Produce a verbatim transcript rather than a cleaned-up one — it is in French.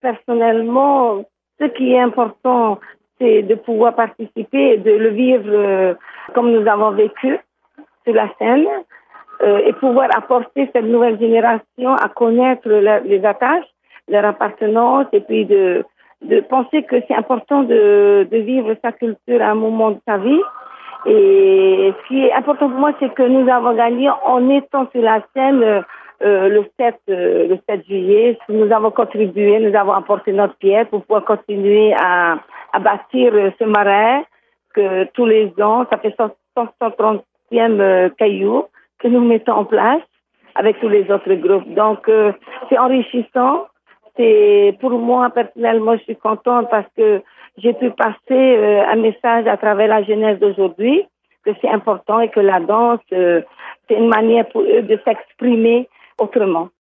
Personnellement, ce qui est important, c'est de pouvoir participer et de le vivre euh, comme nous avons vécu sur la scène euh, et pouvoir apporter cette nouvelle génération à connaître la, les attaches, leur appartenance et puis de, de penser que c'est important de, de vivre sa culture à un moment de sa vie. Et ce qui est important pour moi, c'est que nous avons gagné en étant sur la scène euh, euh, le sept euh, le sept juillet. Nous avons contribué, nous avons apporté notre pierre pour pouvoir continuer à, à bâtir euh, ce marais que tous les ans, ça fait cent trentième euh, caillou que nous mettons en place avec tous les autres groupes. Donc, euh, c'est enrichissant. C'est pour moi, personnellement, je suis contente parce que j'ai pu passer euh, un message à travers la jeunesse d'aujourd'hui, que c'est important et que la danse, euh, c'est une manière pour eux de s'exprimer autrement.